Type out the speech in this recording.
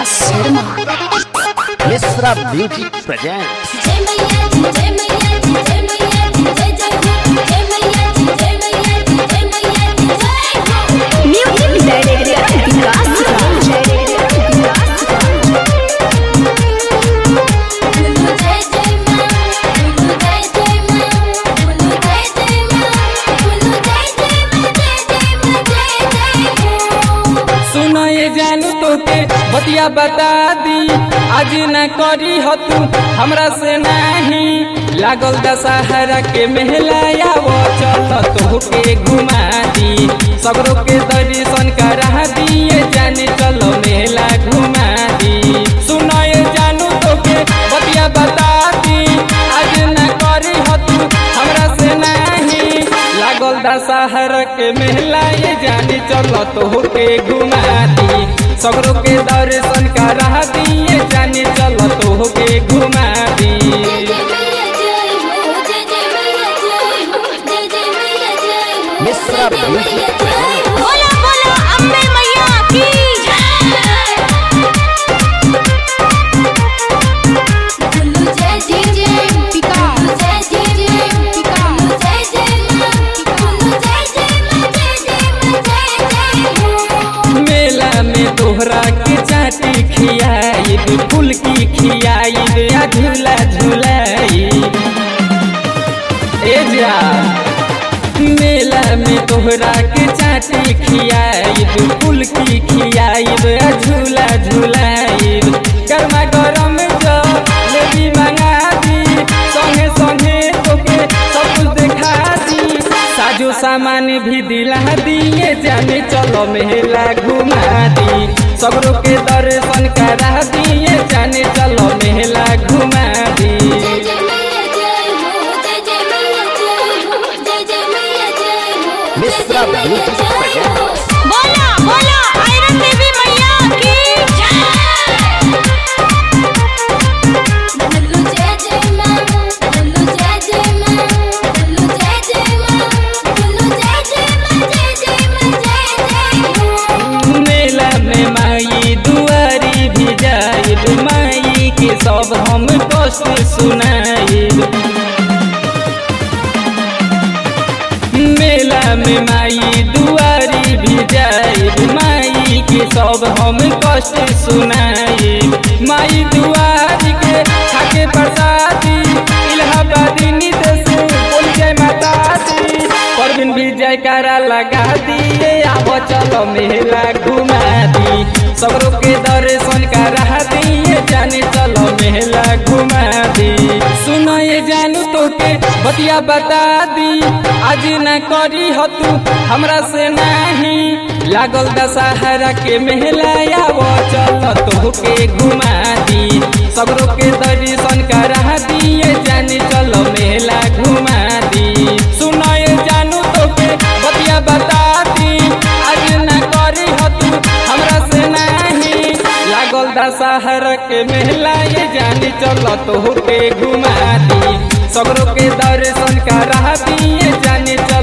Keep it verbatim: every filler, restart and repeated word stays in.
विकास Sharma. Mishra beauty presents. जय मैया जी जय मैया जी जय मैया जी जय जय हो जय मैया जी जय मैया जी जय मैया जी जय हो। Music director Vikas Sharma. बोलो जय जय मां बोलो जय जय मां बोलो जय जय मां बोलो जय जय मां जय जय मां जय जय हो। सुनो ये जानू तोके बतिया बता दी आज न करी हो तू हमरा से नहीं लागल दशहरा के मेला आवो चल तोहके घुमा दी सगरो के दर्शन करा दिए जाने चलो मेला घुमा दी। सुनो ये जानू तोके बतिया बता दी आज न करी हो तू हमरा से नहीं लागल दशहरा के मेला ये जाने चलो तोहके घुमा दी सगरो के दर्शन करा दिए जाने चलो तोहके घुमा दी। जय जय मैया जय हो जय जय मैया जय हो जय जय मैया जय हो मिश्रा जय जय ब्यूटी मैया जय प्रेजेंट्स। हो। बोलो बोलो अम्बे मैया की बोलो जय जय जय बोलो जय जय जय बोलो जय जय मां बोलो जय जय मां जय जय मां जय जय हो। मेला में तोहरा के चाटी खियाई फूल की खियाई आ झूला झूलाई ए जा मेला में तोहरा के चाटी खियाई फूल की खियाई आ झूला झूलाई गर्मा गरम जो लेवी मंगा दी संगे संगे तोके सब कुछ देखा दी साजो सामान भी दिला दिए जाने चलो मेला घुमा दी सगरो के दर्शन करा दिए जाने चलो मेला घुमा दी। जय जय मैया जय हो जय जय मैया जय हो जय जय मैया जय हो जय मिश्रा जय मैया ब्यूटी जय हो। प्रेजेंट्स। बोलो बोलो आयरन देवी मैया की बोलो जय जय मां बोलो जय जय मां बोलो जय जय मां बोलो जय जय मां जय जय मां जय जय हो। मेला में माई दुआरी भी जाइब माई के सब हम कष्ट सुनाइब मेला में माई दुआरी भी जाइब माई के सब हम कष्ट सुनाइब माई दुआरी के खाके प्रसादी इलाहाबादी निदेश बोल जय माता दी परवीन भी जयकारा लगा दिए आबो चलो मेला घुमा दी सगरो के दर्शन करा दिए जाने चलो मेला घुमा दी। सुनो ये जानू तोके बतिया बता दी आज न करी हो तू हमरा से नहीं लागल दशहरा के मेला आवो चल तोहके घुमा दी सगरो के दर्शन करा दिए जाने चलो मेला घुमा दी। सुनो ये जानू तोके बतिया बता दी आज न करी हो तू हमरा से नहीं लागल दशहरा के मेला ये जाने चलो तोहके घुमा दी सगरो के दर्शन करा दिए जाने चलो